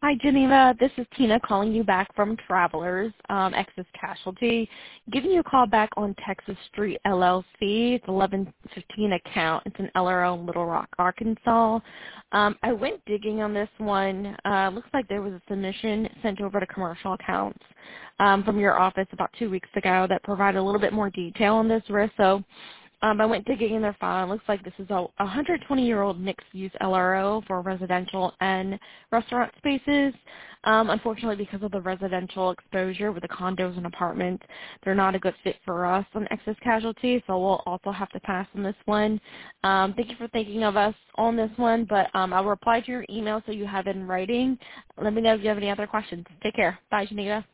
Hi, Geneva. This is Tina calling you back from Travelers, Excess Casualty. Giving you a call back on Texas Street LLC. It's 1115 account. It's an LRO in Little Rock, Arkansas. I went digging on this one. Looks like there was a submission sent over to commercial accounts from your office about 2 weeks ago that provided a little bit more detail on this risk. So I went digging in their file. It looks like this is a 120-year-old mixed-use LRO for residential and restaurant spaces. Unfortunately, because of the residential exposure with the condos and apartments, they're not a good fit for us on excess casualty, so we'll also have to pass on this one. Thank you for thinking of us on this one, but I'll reply to your email so you have it in writing. Let me know if you have any other questions. Take care. Bye, Geneva.